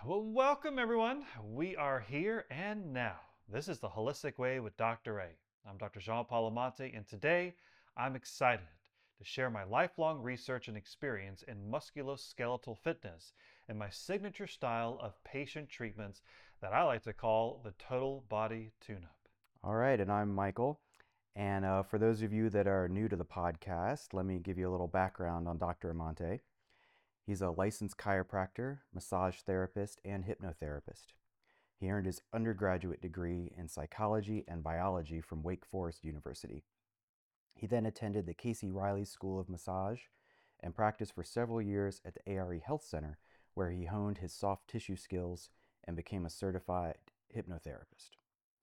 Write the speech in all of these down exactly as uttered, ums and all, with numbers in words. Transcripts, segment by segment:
Well, welcome everyone. We are here and now. This is the Holistic Way with Doctor A. I'm Doctor Jean-Paul Amante, and today I'm excited to share my lifelong research and experience in musculoskeletal fitness and my signature style of patient treatments that I like to call the total body tune-up. All right, and I'm Michael. And uh, for those of you that are new to the podcast, let me give you a little background on Doctor Amante. He's a licensed chiropractor, massage therapist, and hypnotherapist. He earned his undergraduate degree in psychology and biology from Wake Forest University. He then attended the Casey Riley School of Massage and practiced for several years at the A R E Health Center, where he honed his soft tissue skills and became a certified hypnotherapist.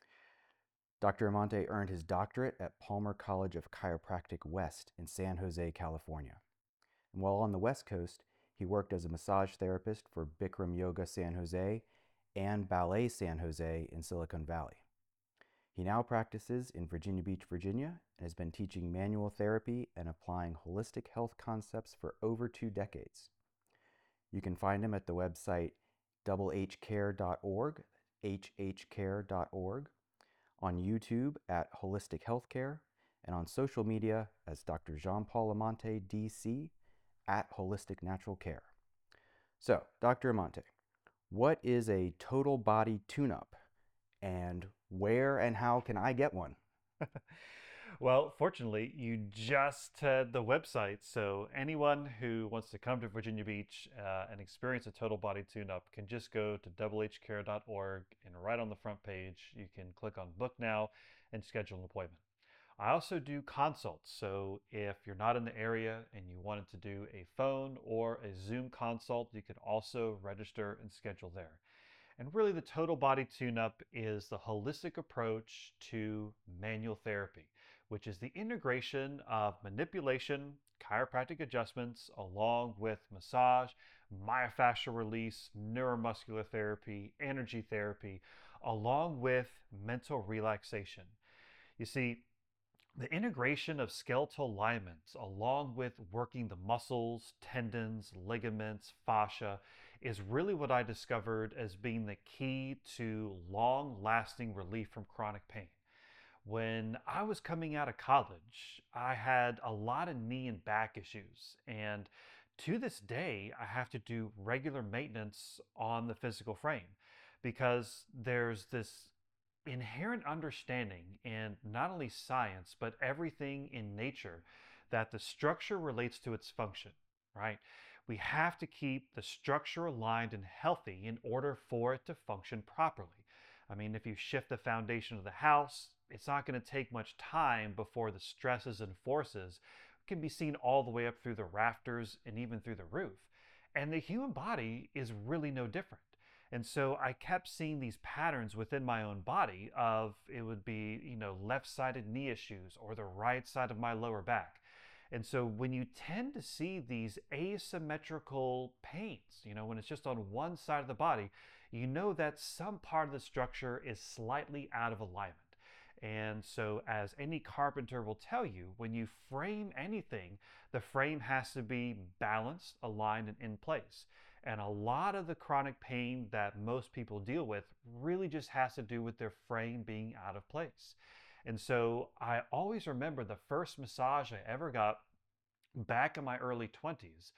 Doctor Amante earned his doctorate at Palmer College of Chiropractic West in San Jose, California. And while on the West Coast, he worked as a massage therapist for Bikram Yoga San Jose and Ballet San Jose in Silicon Valley. He now practices in Virginia Beach, Virginia, and has been teaching manual therapy and applying holistic health concepts for over two decades. You can find him at the website double h care dot org, h h care dot org, on YouTube at Holistic Healthcare, and on social media as Doctor Jean-Paul Amante, D C, at Holistic Natural Care. So, Doctor Amante, what is a total body tune-up, and where and how can I get one? Well, fortunately, you just had the website, so anyone who wants to come to Virginia Beach uh, and experience a total body tune-up can just go to double h care dot org, and right on the front page, you can click on Book Now and schedule an appointment. I also do consults, so if you're not in the area and you wanted to do a phone or a Zoom consult, you can also register and schedule there. And really, the total body tune-up is the holistic approach to manual therapy, which is the integration of manipulation, chiropractic adjustments, along with massage, myofascial release, neuromuscular therapy, energy therapy, along with mental relaxation. You see, the integration of skeletal alignments, along with working the muscles, tendons, ligaments, fascia, is really what I discovered as being the key to long lasting relief from chronic pain. When I was coming out of college, I had a lot of knee and back issues. And to this day, I have to do regular maintenance on the physical frame because there's this inherent understanding in not only science, but everything in nature that the structure relates to its function, right? We have to keep the structure aligned and healthy in order for it to function properly. I mean, if you shift the foundation of the house, it's not going to take much time before the stresses and forces can be seen all the way up through the rafters and even through the roof. And the human body is really no different. And so I kept seeing these patterns within my own body of it would be, you know, left-sided knee issues or the right side of my lower back. And so when you tend to see these asymmetrical pains, you know, when it's just on one side of the body, you know that some part of the structure is slightly out of alignment. And so, as any carpenter will tell you, when you frame anything, the frame has to be balanced, aligned, and in place. And a lot of the chronic pain that most people deal with really just has to do with their frame being out of place. And so, I always remember the first massage I ever got back in my early twenties,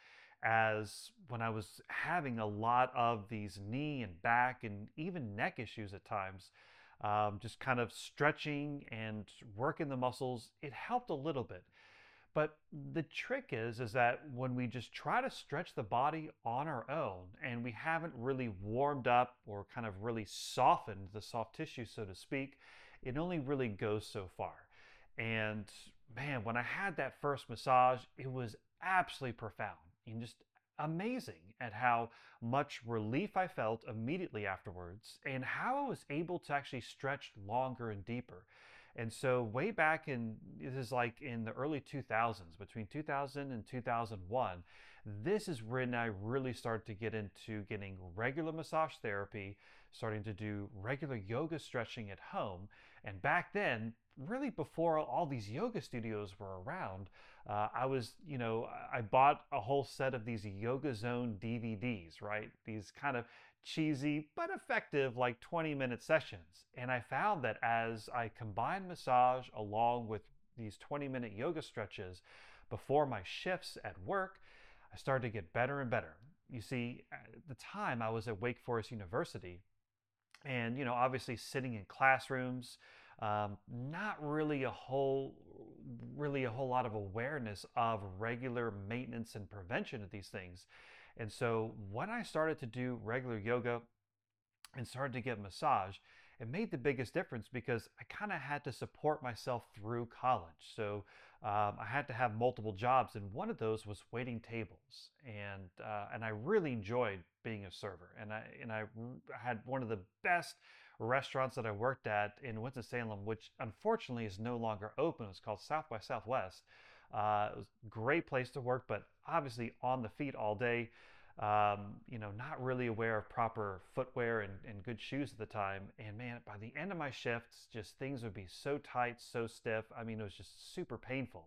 as when I was having a lot of these knee and back and even neck issues at times, um, just kind of stretching and working the muscles, it helped a little bit. But the trick is, is that when we just try to stretch the body on our own and we haven't really warmed up or kind of really softened the soft tissue, so to speak, it only really goes so far. And man, when I had that first massage, it was absolutely profound and just amazing at how much relief I felt immediately afterwards and how I was able to actually stretch longer and deeper. And so way back in, this is like in the early two thousands, between two thousand and two thousand one, this is when I really started to get into getting regular massage therapy, starting to do regular yoga stretching at home. And back then, really before all these yoga studios were around, uh, I was, you know, I bought a whole set of these Yoga Zone D V Ds, right? These kind of cheesy but effective like twenty minute sessions. And I found that as I combined massage along with these twenty minute yoga stretches before my shifts at work, I started to get better and better. You see, at the time I was at Wake Forest University, and you know obviously sitting in classrooms, um, not really a whole really a whole lot of awareness of regular maintenance and prevention of these things. And so when I started to do regular yoga and started to get massage, it made the biggest difference because I kind of had to support myself through college. So um, I had to have multiple jobs, and one of those was waiting tables. And uh, and I really enjoyed being a server. And I and I had one of the best restaurants that I worked at in Winston-Salem, which unfortunately is no longer open. It's called South by Southwest. Uh, it was a great place to work, but obviously on the feet all day, um, you know, not really aware of proper footwear and, and good shoes at the time. And man, by the end of my shifts, just things would be so tight, so stiff. I mean, it was just super painful.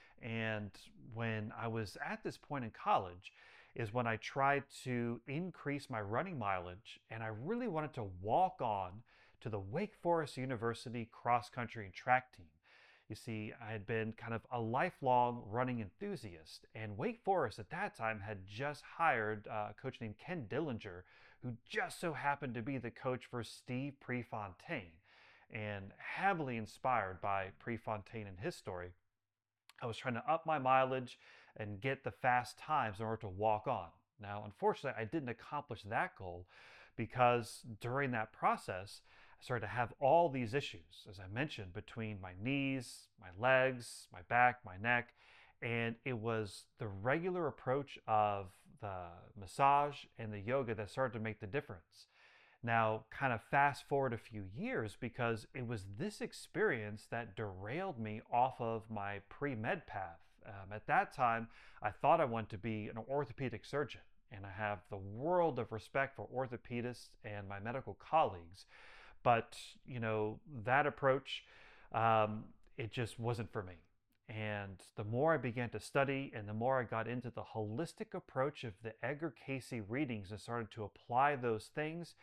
And when I was at this point in college, is when I tried to increase my running mileage, and I really wanted to walk on to the Wake Forest University cross country and track team. You see, I had been kind of a lifelong running enthusiast, and Wake Forest at that time had just hired a coach named Ken Dillinger, who just so happened to be the coach for Steve Prefontaine. And heavily inspired by Prefontaine and his story, I was trying to up my mileage and get the fast times in order to walk on. Now, unfortunately, I didn't accomplish that goal because during that process, I started to have all these issues, as I mentioned, between my knees, my legs, my back, my neck. And it was the regular approach of the massage and the yoga that started to make the difference. Now, kind of fast forward a few years, because it was this experience that derailed me off of my pre-med path. Um, at that time, I thought I wanted to be an orthopedic surgeon, and I have the world of respect for orthopedists and my medical colleagues. But, you know, that approach, um, it just wasn't for me. And the more I began to study and the more I got into the holistic approach of the Edgar Cayce readings and started to apply those things,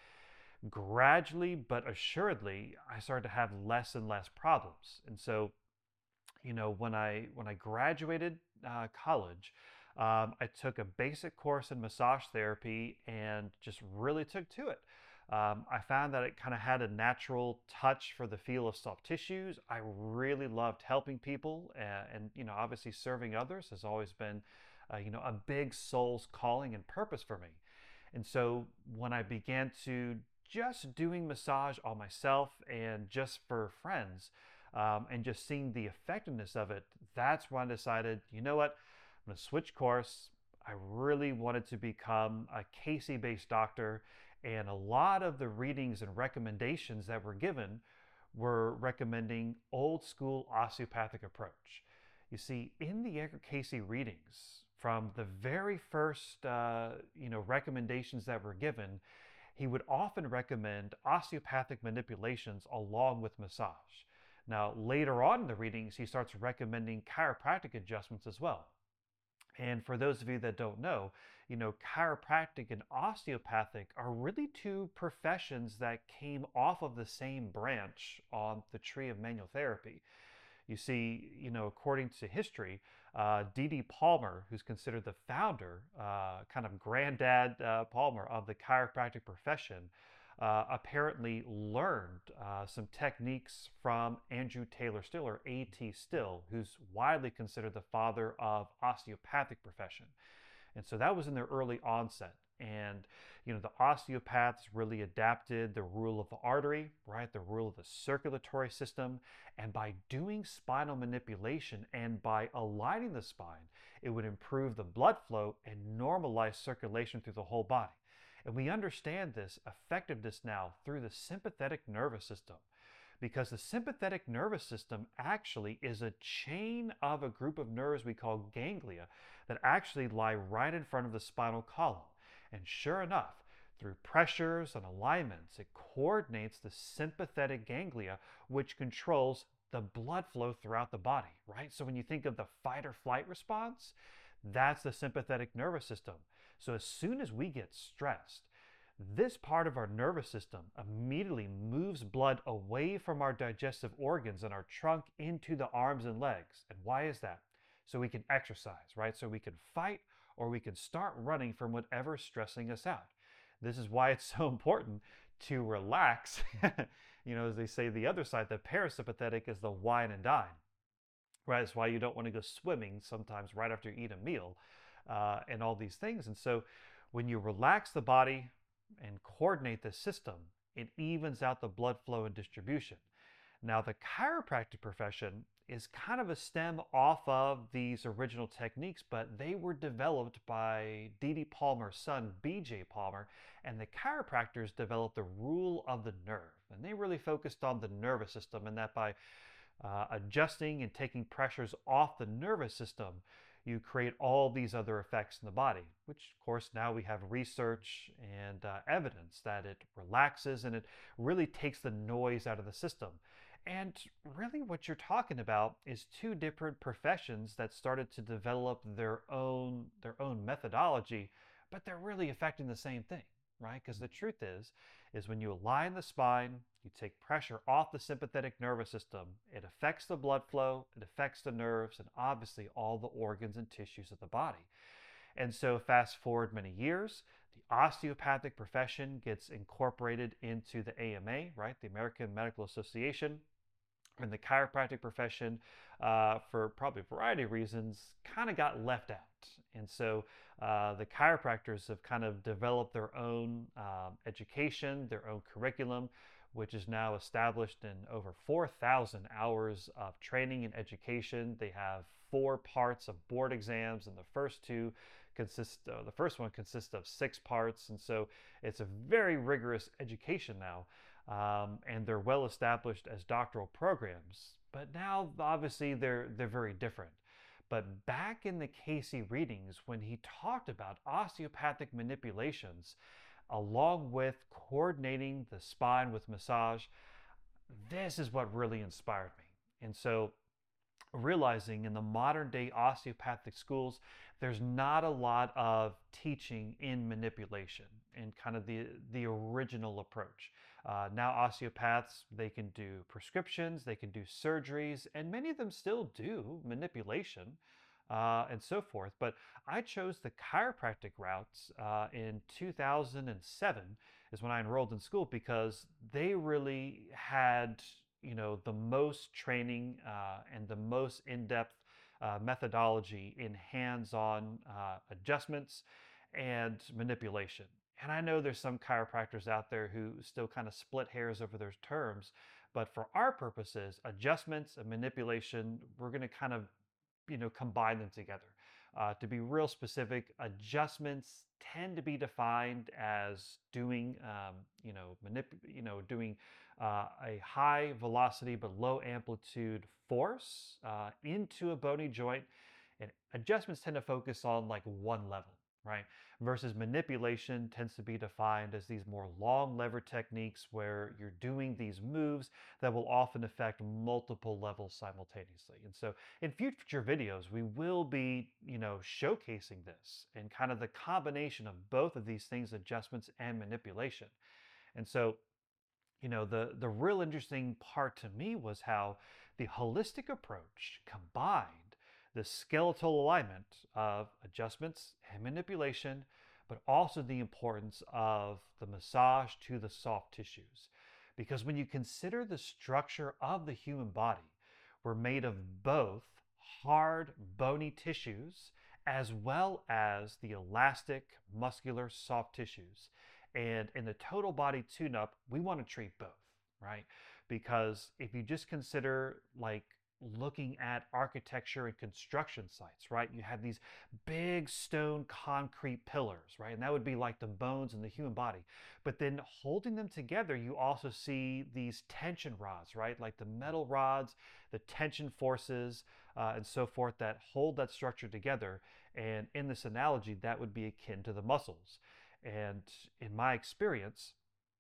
gradually but assuredly, I started to have less and less problems. And so, you know, when I when I graduated uh, college, um, I took a basic course in massage therapy and just really took to it. Um, I found that it kind of had a natural touch for the feel of soft tissues. I really loved helping people, uh, and you know, obviously serving others has always been, uh, you know, a big soul's calling and purpose for me. And so when I began to just doing massage on myself and just for friends, um, and just seeing the effectiveness of it, that's when I decided, you know what, I'm going to switch course. I really wanted to become a Cayce-based doctor, and a lot of the readings and recommendations that were given were recommending old school osteopathic approach. You see, in the Edgar Cayce readings, from the very first uh, you know recommendations that were given, he would often recommend osteopathic manipulations along with massage. Now, later on in the readings, he starts recommending chiropractic adjustments as well. And for those of you that don't know, you know, chiropractic and osteopathic are really two professions that came off of the same branch on the tree of manual therapy. You see, you know, according to history, uh, D D. Palmer, who's considered the founder, uh, kind of granddad uh, Palmer of the chiropractic profession, uh, apparently learned uh, some techniques from Andrew Taylor Still, or A T Still, who's widely considered the father of osteopathic profession. And so that was in their early onset. And, you know, the osteopaths really adapted the rule of the artery, right? The rule of the circulatory system. And by doing spinal manipulation and by aligning the spine, it would improve the blood flow and normalize circulation through the whole body. And we understand this effectiveness now through the sympathetic nervous system, because the sympathetic nervous system actually is a chain of a group of nerves we call ganglia that actually lie right in front of the spinal column. And sure enough, through pressures and alignments, it coordinates the sympathetic ganglia, which controls the blood flow throughout the body, right? So when you think of the fight or flight response, that's the sympathetic nervous system. So as soon as we get stressed, This part of our nervous system immediately moves blood away from our digestive organs and our trunk into the arms and legs. And why is that? So we can exercise, right? So we can fight or we can start running from whatever's stressing us out. This is why it's so important to relax. You know, as they say, the other side, the parasympathetic, is the wine and dine, right? That's why you don't want to go swimming sometimes right after you eat a meal, uh, and all these things. And so when you relax the body and coordinate the system, it evens out the blood flow and distribution. Now, the chiropractic profession is kind of a stem off of these original techniques, but they were developed by D D Palmer's son, B J Palmer, and the chiropractors developed the rule of the nerve. And they really focused on the nervous system, and that by uh, adjusting and taking pressures off the nervous system, you create all these other effects in the body, which of course now we have research and uh, evidence that it relaxes and it really takes the noise out of the system. And really what you're talking about is two different professions that started to develop their own their own methodology, but they're really affecting the same thing, right? Because the truth is is when you align the spine, you take pressure off the sympathetic nervous system, it affects the blood flow, it affects the nerves, and obviously all the organs and tissues of the body. And so fast forward many years, the osteopathic profession gets incorporated into the A M A, right? The American Medical Association. And the chiropractic profession, uh, for probably a variety of reasons, kind of got left out. And so uh, the chiropractors have kind of developed their own um, education, their own curriculum, which is now established in over four thousand hours of training and education. They have four parts of board exams, and the first two consist, uh, the first one consists of six parts. And so it's a very rigorous education now. Um, and they're well established as doctoral programs. But now, obviously, they're they're very different. But back in the Casey readings, when he talked about osteopathic manipulations, along with coordinating the spine with massage, this is what really inspired me. And so, realizing in the modern day osteopathic schools, there's not a lot of teaching in manipulation and kind of the, the original approach. Uh, now osteopaths, they can do prescriptions, they can do surgeries, and many of them still do manipulation uh, and so forth. But I chose the chiropractic routes uh, in two thousand seven is when I enrolled in school, because they really had, you know, the most training uh, and the most in-depth uh, methodology in hands-on uh, adjustments and manipulation. And I know there's some chiropractors out there who still kind of split hairs over those terms, but for our purposes, adjustments and manipulation, we're going to kind of, you know, combine them together. Uh, to be real specific, adjustments tend to be defined as doing, um, you know, manip- you know, doing uh, a high velocity but low amplitude force uh, into a bony joint. And adjustments tend to focus on like one level, right? Versus manipulation tends to be defined as these more long lever techniques where you're doing these moves that will often affect multiple levels simultaneously. And so in future videos, we will be, you know, showcasing this and kind of the combination of both of these things, adjustments and manipulation. And so, you know, the, the real interesting part to me was how the holistic approach combined the skeletal alignment of adjustments and manipulation, but also the importance of the massage to the soft tissues. Because when you consider the structure of the human body, we're made of both hard, bony tissues as well as the elastic, muscular, soft tissues. And in the total body tune-up, we want to treat both, right? Because if you just consider like looking at architecture and construction sites, right? You have these big stone concrete pillars, right? And that would be like the bones in the human body. But then holding them together, you also see these tension rods, right? Like the metal rods, the tension forces, uh, and so forth that hold that structure together. And in this analogy, that would be akin to the muscles. And in my experience,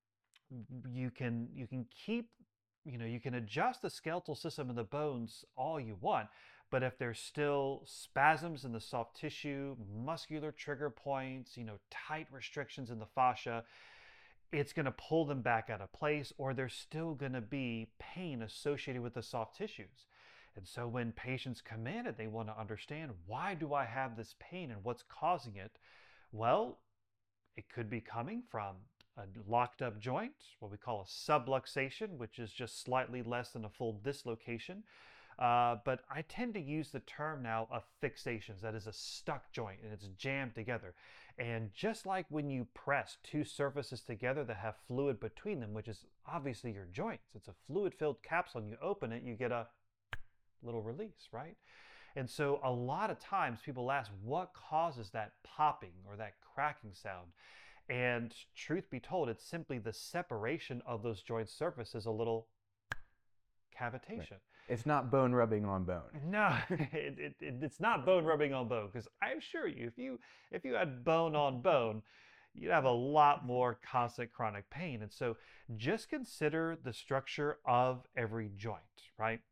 you can you can keep, you know, you can adjust the skeletal system and the bones all you want, but if there's still spasms in the soft tissue, muscular trigger points, you know, tight restrictions in the fascia, it's going to pull them back out of place, or there's still going to be pain associated with the soft tissues. And so when patients come in and they want to understand, why do I have this pain and what's causing it? Well, it could be coming from a locked up joint, what we call a subluxation, which is just slightly less than a full dislocation. Uh, but I tend to use the term now of fixations. That is a stuck joint and it's jammed together. And just like when you press two surfaces together that have fluid between them, which is obviously your joints, it's a fluid-filled capsule, and you open it, you get a little release, right? And so a lot of times people ask, what causes that popping or that cracking sound? And truth be told, it's simply the separation of those joint surfaces, a little cavitation. Right. It's not bone rubbing on bone. No, it, it, it, it's not bone rubbing on bone, because I assure you, if you if you had bone on bone, you'd have a lot more constant chronic pain. And so just consider the structure of every joint, right?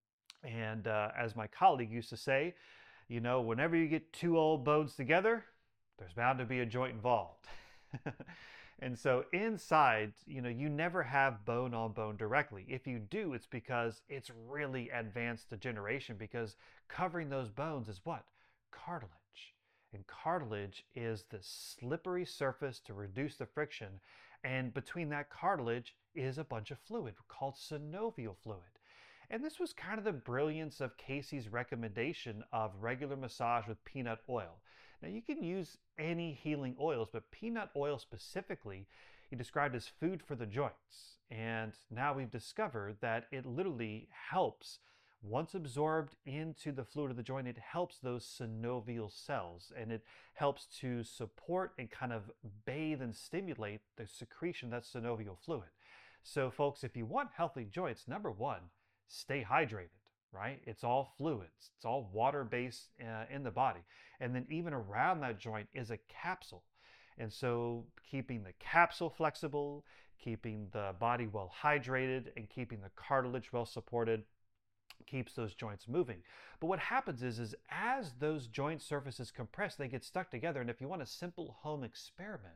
And uh, as my colleague used to say, you know, whenever you get two old bones together, there's bound to be a joint involved. And so inside, you know, you never have bone on bone directly. If you do, it's because it's really advanced degeneration, because covering those bones is what? Cartilage. And cartilage is the slippery surface to reduce the friction. And between that cartilage is a bunch of fluid called synovial fluid. And this was kind of the brilliance of Casey's recommendation of regular massage with peanut oil. Now, you can use any healing oils, but peanut oil specifically, he described as food for the joints. And now we've discovered that it literally helps, once absorbed into the fluid of the joint, it helps those synovial cells, and it helps to support and kind of bathe and stimulate the secretion of that synovial fluid. So folks, if you want healthy joints, number one, stay hydrated, right? It's all fluids. It's all water-based uh, in the body. And then even around that joint is a capsule. And so keeping the capsule flexible, keeping the body well hydrated, and keeping the cartilage well supported keeps those joints moving. But what happens is, is as those joint surfaces compress, they get stuck together. And if you want a simple home experiment,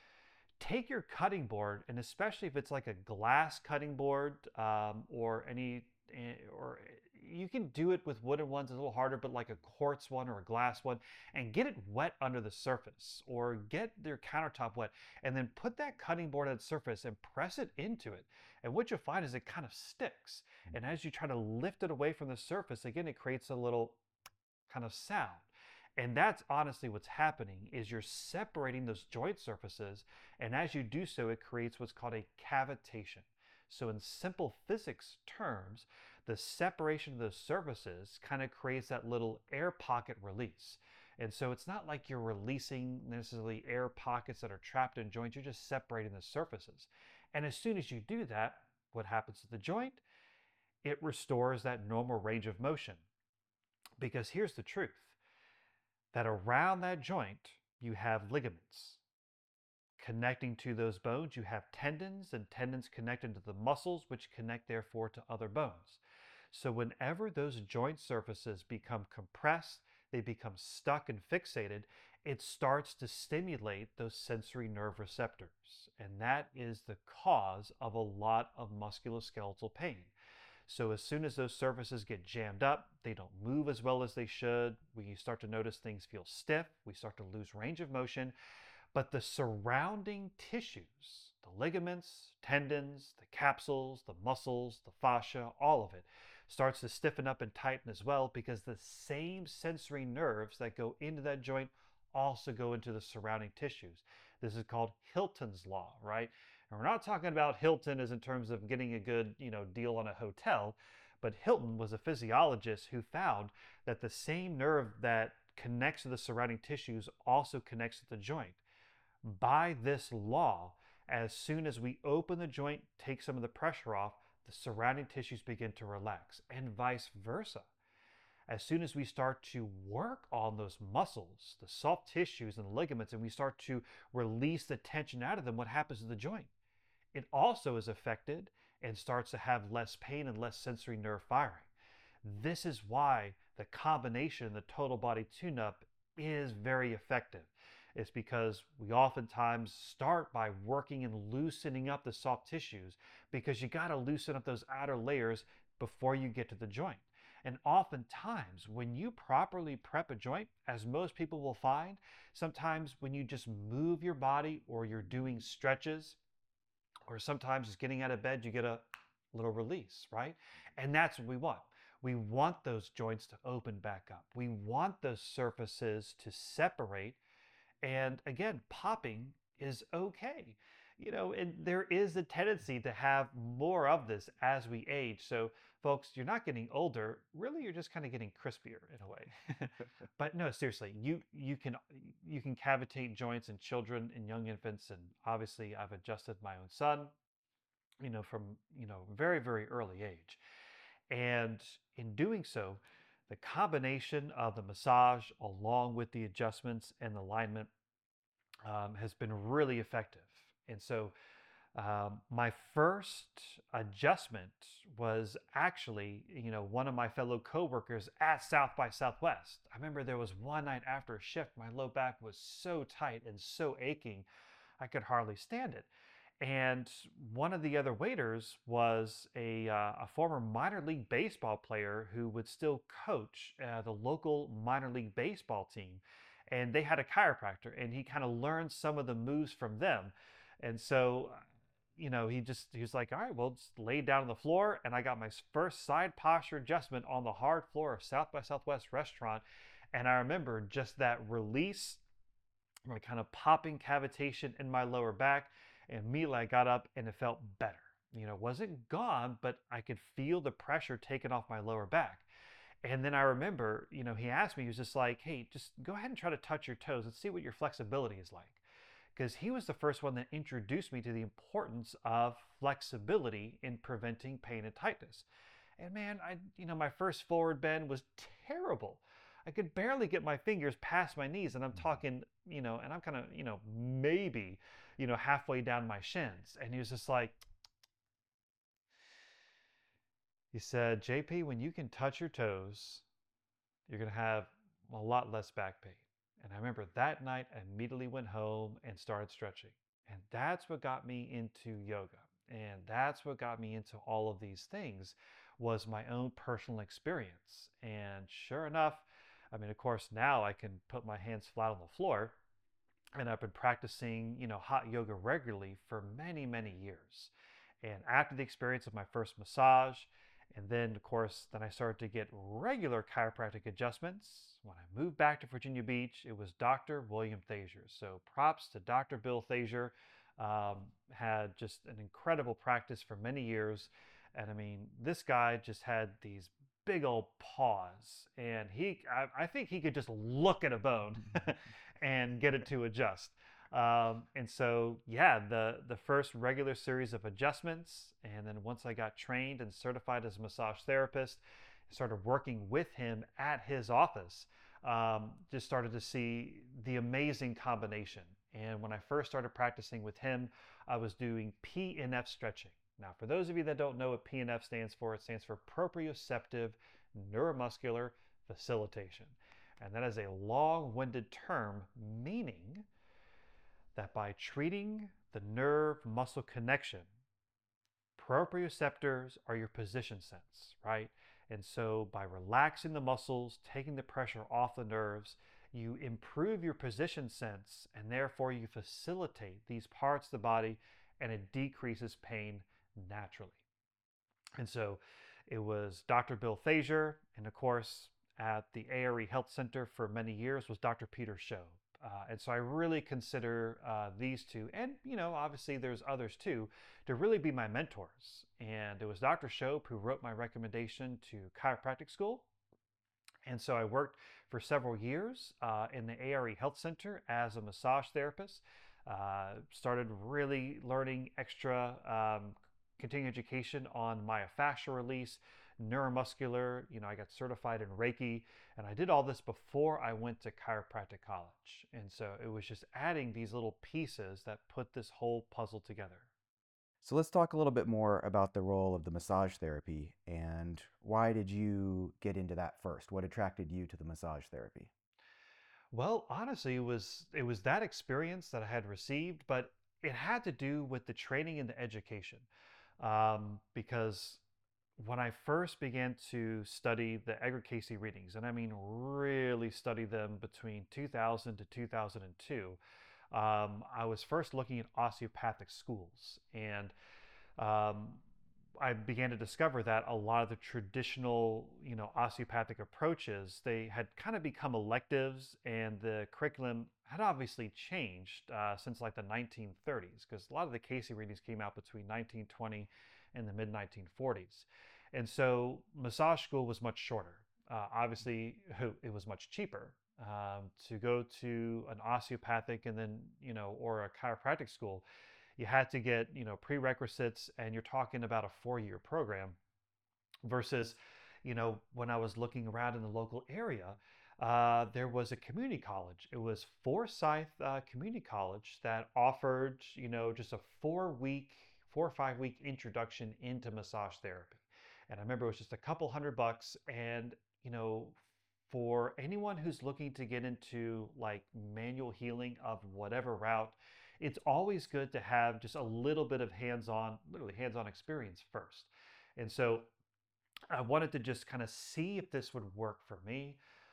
take your cutting board, and especially if it's like a glass cutting board um, or any or you can do it with wooden ones, a little harder, but like a quartz one or a glass one, and get it wet under the surface, or get your countertop wet, and then put that cutting board on the surface and press it into it. And what you'll find is it kind of sticks. And as you try to lift it away from the surface, again, it creates a little kind of sound. And that's honestly what's happening, is you're separating those joint surfaces, and as you do so, it creates what's called a cavitation. So in simple physics terms, the separation of those surfaces kind of creates that little air pocket release. And so it's not like you're releasing necessarily air pockets that are trapped in joints, you're just separating the surfaces. And as soon as you do that, what happens to the joint? It restores that normal range of motion. Because here's the truth, that around that joint, you have ligaments. Connecting to those bones, you have tendons, and tendons connect into the muscles, which connect therefore to other bones. So whenever those joint surfaces become compressed, they become stuck and fixated, it starts to stimulate those sensory nerve receptors. And that is the cause of a lot of musculoskeletal pain. So as soon as those surfaces get jammed up, they don't move as well as they should. We start to notice things feel stiff. We start to lose range of motion. But the surrounding tissues, the ligaments, tendons, the capsules, the muscles, the fascia, all of it starts to stiffen up and tighten as well, because the same sensory nerves that go into that joint also go into the surrounding tissues. This is called Hilton's law, right? And we're not talking about Hilton as in terms of getting a good, you know, deal on a hotel, but Hilton was a physiologist who found that the same nerve that connects to the surrounding tissues also connects to the joint. By this law, as soon as we open the joint, take some of the pressure off, the surrounding tissues begin to relax, and vice versa. As soon as we start to work on those muscles, the soft tissues and ligaments, and we start to release the tension out of them, what happens to the joint? It also is affected and starts to have less pain and less sensory nerve firing. This is why the combination, the total body tune-up, is very effective. is because we oftentimes start by working and loosening up the soft tissues, because you got to loosen up those outer layers before you get to the joint. And oftentimes, when you properly prep a joint, as most people will find, sometimes when you just move your body or you're doing stretches, or sometimes just getting out of bed, you get a little release, right? And that's what we want. We want those joints to open back up. We want those surfaces to separate. And again, popping is okay. You know, and there is a tendency to have more of this as we age. So, folks, you're not getting older. Really, you're just kind of getting crispier in a way. But no, seriously, you you can you can cavitate joints in children and young infants, and obviously, I've adjusted my own son, you know, from you know very very early age. And in doing so, the combination of the massage along with the adjustments and the alignment um, has been really effective. And so, um, my first adjustment was actually, you know, one of my fellow coworkers at South by Southwest. I remember there was one night after a shift, my low back was so tight and so aching, I could hardly stand it. And one of the other waiters was a, uh, a former minor league baseball player who would still coach uh, the local minor league baseball team. And they had a chiropractor, and he kind of learned some of the moves from them. And so, uh, you know, he just, he was like, all right, well, just lay down on the floor. And I got my first side posture adjustment on the hard floor of South by Southwest restaurant. And I remember just that release, like kind of popping cavitation in my lower back. And immediately I got up and it felt better. You know, it wasn't gone, but I could feel the pressure taken off my lower back. And then I remember, you know, he asked me, he was just like, hey, just go ahead and try to touch your toes and see what your flexibility is like. Because he was the first one that introduced me to the importance of flexibility in preventing pain and tightness. And man, I, you know, my first forward bend was terrible. I could barely get my fingers past my knees, and I'm talking, you know, and I'm kind of, you know, maybe, you know, halfway down my shins. And he was just like, he said, J P, when you can touch your toes, you're going to have a lot less back pain. And I remember that night, I immediately went home and started stretching. And that's what got me into yoga. And that's what got me into all of these things, was my own personal experience. And sure enough, I mean, of course, now I can put my hands flat on the floor, and I've been practicing, you know, hot yoga regularly for many, many years. And after the experience of my first massage, and then of course, then I started to get regular chiropractic adjustments. When I moved back to Virginia Beach, it was Doctor William Thazier. So props to Doctor Bill Thazier. Um, had just an incredible practice for many years. And I mean, this guy just had these big old paws, and he, I, I think he could just look at a bone and get it to adjust. Um, and so, yeah, the, the first regular series of adjustments. And then once I got trained and certified as a massage therapist, I started working with him at his office. Um, just started to see the amazing combination. And when I first started practicing with him, I was doing P N F stretching. Now, for those of you that don't know what P N F stands for, it stands for proprioceptive neuromuscular facilitation. And that is a long-winded term, meaning that by treating the nerve muscle connection, proprioceptors are your position sense, right? And so by relaxing the muscles, taking the pressure off the nerves, you improve your position sense, and therefore you facilitate these parts of the body, and it decreases pain naturally. And so it was Doctor Bill Thazier, and of course at the A R E Health Center for many years was Doctor Peter Show. Uh, and so I really consider uh, these two, and you know, obviously there's others too, to really be my mentors. And it was Doctor Shope who wrote my recommendation to chiropractic school. And so I worked for several years uh, in the A R E Health Center as a massage therapist. Uh, started really learning extra um, continuing education on myofascial release, neuromuscular. You know, I got certified in Reiki, and I did all this before I went to chiropractic college. And so it was just adding these little pieces that put this whole puzzle together. So let's talk a little bit more about the role of the massage therapy, and why did you get into that first? What attracted you to the massage therapy? Well, honestly, it was it was that experience that I had received, but it had to do with the training and the education. Um, because when I first began to study the Edgar Casey readings, and I mean really study them between two thousand to two thousand two, um, I was first looking at osteopathic schools, and um, I began to discover that a lot of the traditional, you know, osteopathic approaches, they had kind of become electives, and the curriculum had obviously changed uh, since like the nineteen thirties, because a lot of the Casey readings came out between nineteen twenty and the mid nineteen forties. And so massage school was much shorter. Uh, obviously, it was much cheaper um, to go to an osteopathic and then, you know, or a chiropractic school. You had to get, you know, prerequisites, and you're talking about a four-year program versus, you know, when I was looking around in the local area, uh, there was a community college. It was Forsyth uh, Community College that offered, you know, just a four-week, four or five-week introduction into massage therapy. And I remember it was just a couple hundred bucks, and you know, for anyone who's looking to get into like manual healing of whatever route, it's always good to have just a little bit of hands-on, literally hands-on experience first. And so I wanted to just kind of see if this would work for me.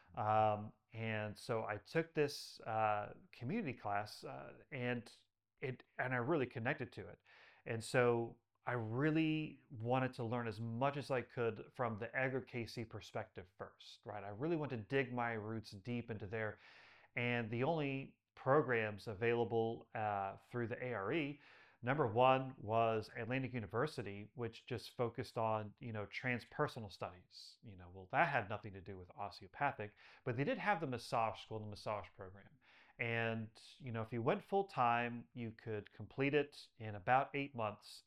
Um, and so I took this uh, community class, uh, and it and I really connected to it. And so I really wanted to learn as much as I could from the Edgar Casey perspective first, right? I really want to dig my roots deep into there, and the only programs available uh, through the A R E, number one was Atlantic University, which just focused on, you know, transpersonal studies. You know, well, that had nothing to do with osteopathic, but they did have the massage school, the massage program. And, you know, if you went full time, you could complete it in about eight months.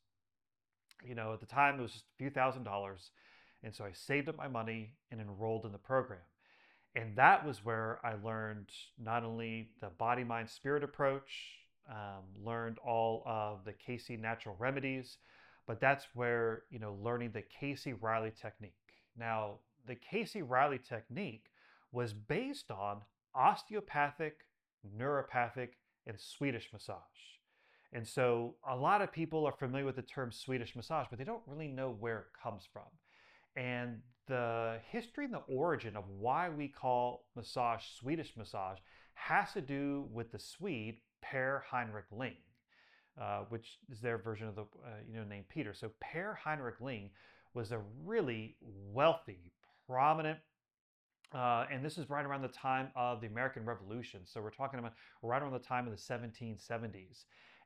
You know, at the time it was just a few thousand dollars. And so I saved up my money and enrolled in the program. And that was where I learned not only the body, mind, spirit approach, um, learned all of the Casey natural remedies, but that's where, you know, learning the Casey Riley technique. Now, the Casey Riley technique was based on osteopathic, neuropathic, and Swedish massage. And so a lot of people are familiar with the term Swedish massage, but they don't really know where it comes from. And the history and the origin of why we call massage Swedish massage has to do with the Swede Per Heinrich Ling, uh, which is their version of the uh, you know name Peter. So Per Heinrich Ling was a really wealthy, prominent, uh, and this is right around the time of the American Revolution. So we're talking about right around the time of the seventeen seventies.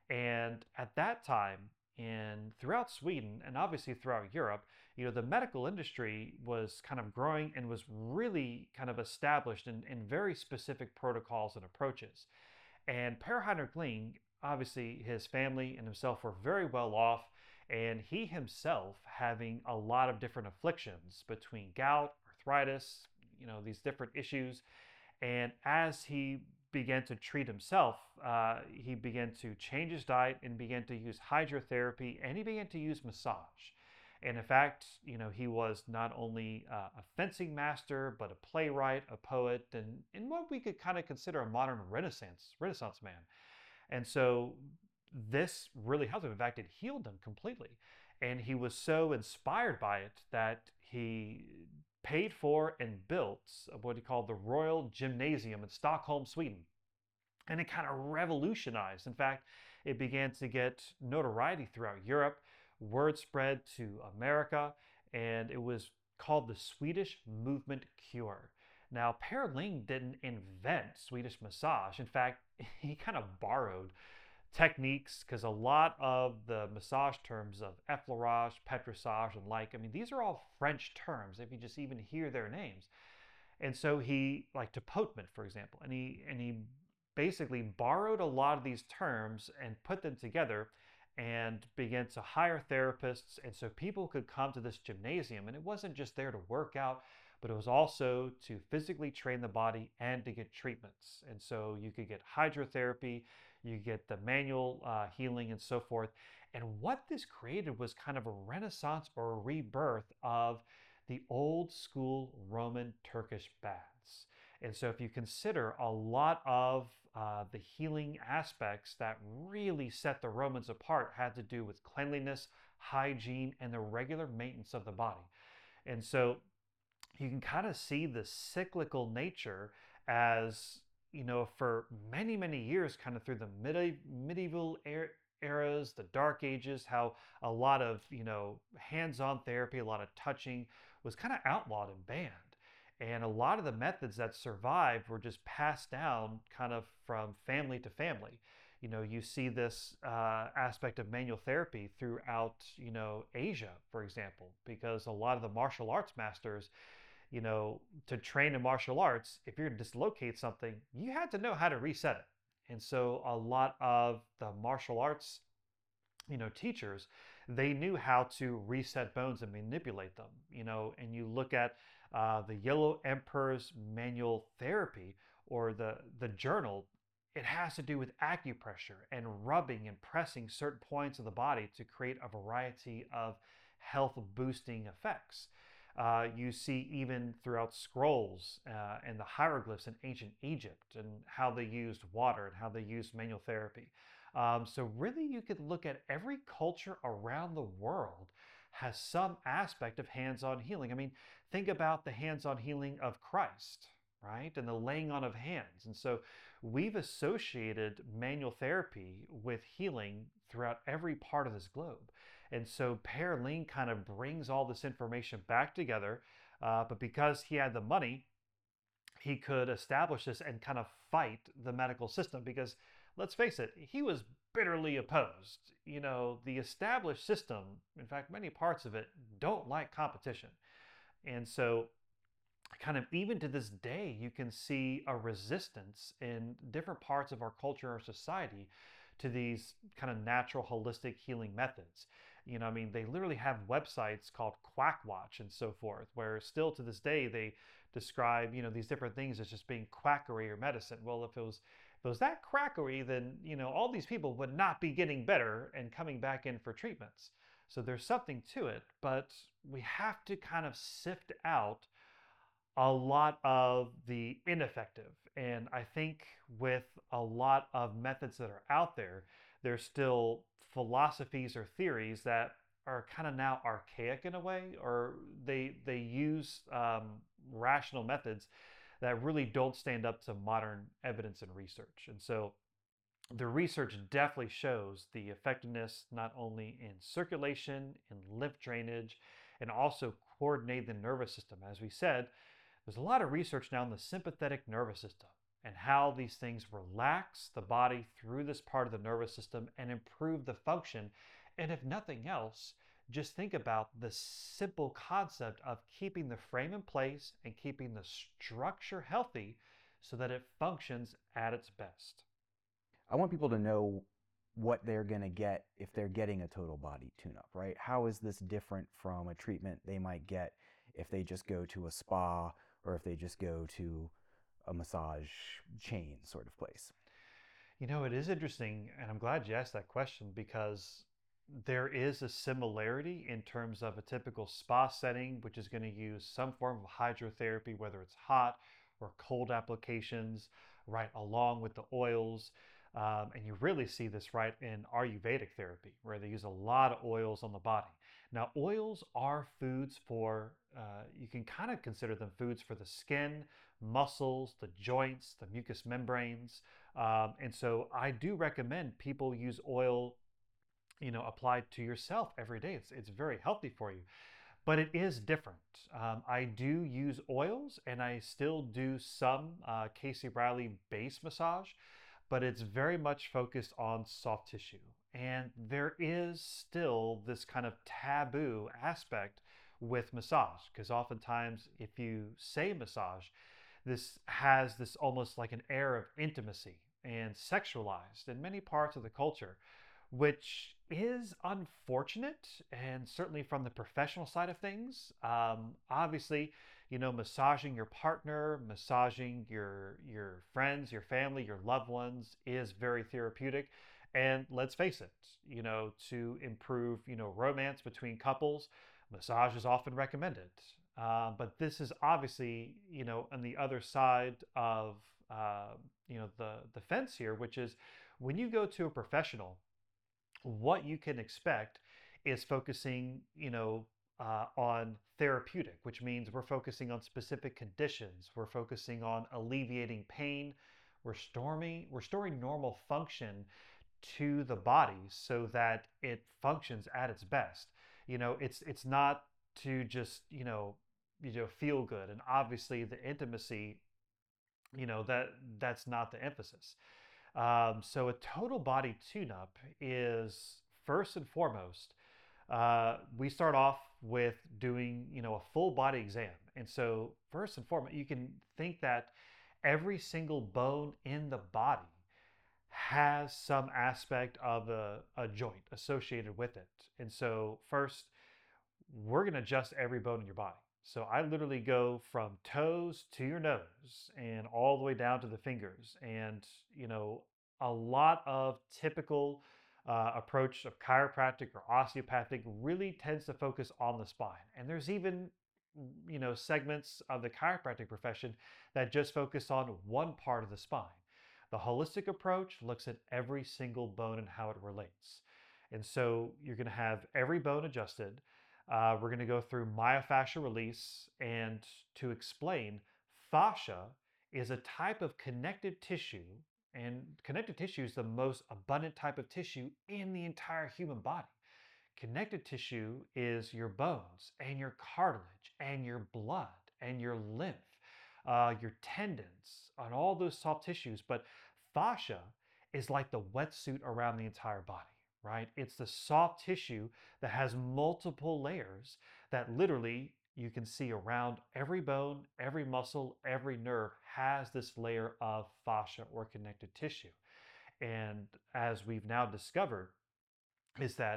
And at that time, in throughout Sweden and obviously throughout Europe, you know, the medical industry was kind of growing and was really kind of established in, in very specific protocols and approaches. And Per Heinrich Ling, obviously, his family and himself were very well off, and he himself having a lot of different afflictions between gout, arthritis, you know, these different issues. And as he began to treat himself, uh, he began to change his diet and began to use hydrotherapy, and he began to use massage. And in fact, you know, he was not only uh, a fencing master, but a playwright, a poet, and, and what we could kind of consider a modern Renaissance Renaissance man. And so this really helped him. In fact, it healed him completely. And he was so inspired by it that he paid for and built what he called the Royal Gymnasium in Stockholm, Sweden. And it kind of revolutionized. In fact, it began to get notoriety throughout Europe. Word spread to America, and it was called the Swedish Movement Cure. Now, Per Ling didn't invent Swedish massage. In fact, he kind of borrowed techniques, because a lot of the massage terms of effleurage, petrissage, and like, I mean, these are all French terms if you just even hear their names. And so he, like Tapotement, for example, and he and he basically borrowed a lot of these terms and put them together and began to hire therapists. And so people could come to this gymnasium, and it wasn't just there to work out, but it was also to physically train the body and to get treatments. And so you could get hydrotherapy, you get the manual uh, healing, and so forth. And what this created was kind of a renaissance or a rebirth of the old school Roman Turkish baths. And so if you consider a lot of uh, the healing aspects that really set the Romans apart had to do with cleanliness, hygiene, and the regular maintenance of the body. And so you can kind of see the cyclical nature as, you know, for many, many years, kind of through the medi- medieval er- eras, the Dark Ages, how a lot of, you know, hands on therapy, a lot of touching was kind of outlawed and banned. And a lot of the methods that survived were just passed down kind of from family to family. You know, you see this uh, aspect of manual therapy throughout, you know, Asia, for example, because a lot of the martial arts masters, you know, to train in martial arts, if you're to dislocate something, you had to know how to reset it. And so a lot of the martial arts, you know, teachers, they knew how to reset bones and manipulate them, you know, and you look at uh, the Yellow Emperor's manual therapy or the, the journal, it has to do with acupressure and rubbing and pressing certain points of the body to create a variety of health boosting effects. Uh, you see even throughout scrolls uh, and the hieroglyphs in ancient Egypt and how they used water and how they used manual therapy. Um, so really you could look at every culture around the world has some aspect of hands-on healing. I mean, think about the hands-on healing of Christ, right? And the laying on of hands. And so we've associated manual therapy with healing throughout every part of this globe. And so Per Ling kind of brings all this information back together, uh, but because he had the money, he could establish this and kind of fight the medical system because let's face it, he was bitterly opposed. You know, the established system, in fact, many parts of it don't like competition. And so kind of even to this day, you can see a resistance in different parts of our culture or society to these kind of natural holistic healing methods. You know, I mean, they literally have websites called Quackwatch and so forth, where still to this day they describe, you know, these different things as just being quackery or medicine. Well, if it was if it was that quackery, then you know all these people would not be getting better and coming back in for treatments. So there's something to it, but we have to kind of sift out a lot of the ineffective. And I think with a lot of methods that are out there, there's still philosophies or theories that are kind of now archaic in a way, or they they use um, rational methods that really don't stand up to modern evidence and research. And so the research definitely shows the effectiveness not only in circulation, in lymph drainage, and also coordinate the nervous system. As we said, there's a lot of research now in the sympathetic nervous system and how these things relax the body through this part of the nervous system and improve the function. And if nothing else, just think about the simple concept of keeping the frame in place and keeping the structure healthy so that it functions at its best. I want people to know what they're going to get if they're getting a total body tune-up, right? How is this different from a treatment they might get if they just go to a spa or if they just go to a massage chain sort of place? You know, it is interesting, and I'm glad you asked that question because there is a similarity in terms of a typical spa setting, which is going to use some form of hydrotherapy, whether it's hot or cold applications, right, along with the oils. Um, and you really see this right in Ayurvedic therapy, where they use a lot of oils on the body. Now, oils are foods for, uh, you can kind of consider them foods for the skin, muscles, the joints, the mucous membranes. Um, and so I do recommend people use oil, you know, applied to yourself every day. It's, it's very healthy for you, but it is different. Um, I do use oils and I still do some uh, Casey Riley base massage, but it's very much focused on soft tissue. And there is still this kind of taboo aspect with massage because oftentimes if you say massage, this has this almost like an air of intimacy and sexualized in many parts of the culture, which is unfortunate. And certainly from the professional side of things, um, obviously, you know, massaging your partner, massaging your your friends, your family, your loved ones is very therapeutic. And let's face it, you know, to improve, you know, romance between couples, massage is often recommended. Uh, but this is obviously, you know, on the other side of, uh, you know, the, the fence here, which is when you go to a professional, what you can expect is focusing, you know, uh, on therapeutic, which means we're focusing on specific conditions. We're focusing on alleviating pain. We're storing, we're storing normal function to the body so that it functions at its best. You know, it's it's not to just, you know, you know, feel good. And obviously the intimacy, you know, that that's not the emphasis. Um, so a total body tune-up is first and foremost, uh, we start off with doing, you know, a full body exam. And so first and foremost, you can think that every single bone in the body has some aspect of a, a joint associated with it. And so first, we're going to adjust every bone in your body. So I literally go from toes to your nose and all the way down to the fingers. And, you know, a lot of typical uh, approach of chiropractic or osteopathic really tends to focus on the spine. And there's even, you know, segments of the chiropractic profession that just focus on one part of the spine. The holistic approach looks at every single bone and how it relates. And so you're going to have every bone adjusted. Uh, we're going to go through myofascial release, and to explain, fascia is a type of connective tissue, and connective tissue is the most abundant type of tissue in the entire human body. Connective tissue is your bones and your cartilage and your blood and your lymph, uh, your tendons, and all those soft tissues. But fascia is like the wetsuit around the entire body, right? It's the soft tissue that has multiple layers that literally you can see around every bone, every muscle, every nerve has this layer of fascia or connective tissue. And as we've now discovered, is that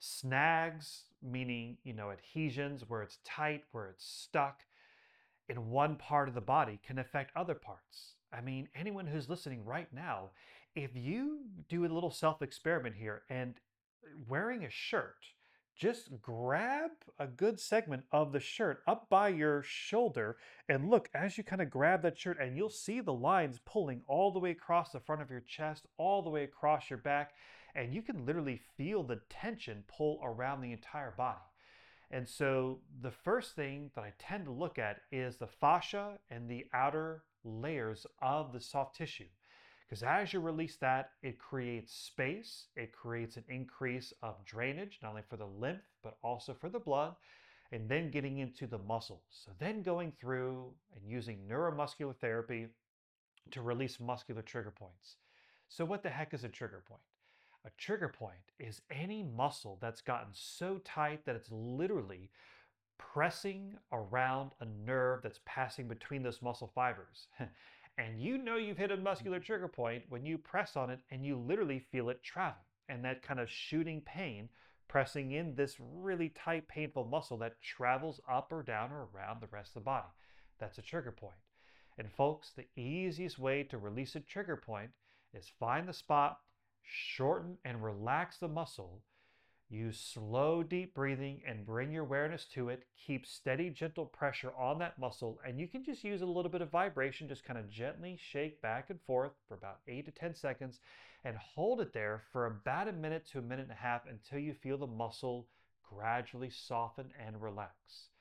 snags, meaning, you know, adhesions where it's tight, where it's stuck in one part of the body, can affect other parts. I mean, anyone who's listening right now, if you do a little self experiment here and wearing a shirt, just grab a good segment of the shirt up by your shoulder and look as you kind of grab that shirt, and you'll see the lines pulling all the way across the front of your chest, all the way across your back, and you can literally feel the tension pull around the entire body. And so the first thing that I tend to look at is the fascia and the outer layers of the soft tissue. Because as you release that, it creates space, it creates an increase of drainage, not only for the lymph, but also for the blood, and then getting into the muscles. So then going through and using neuromuscular therapy to release muscular trigger points. So what the heck is a trigger point? A trigger point is any muscle that's gotten so tight that it's literally pressing around a nerve that's passing between those muscle fibers. And you know you've hit a muscular trigger point when you press on it and you literally feel it travel. And that kind of shooting pain pressing in this really tight, painful muscle that travels up or down or around the rest of the body. That's a trigger point. And folks, the easiest way to release a trigger point is find the spot, shorten and relax the muscle. Use slow, deep breathing and bring your awareness to it. Keep steady, gentle pressure on that muscle. And you can just use a little bit of vibration, just kind of gently shake back and forth for about eight to ten seconds and hold it there for about a minute to a minute and a half until you feel the muscle gradually soften and relax.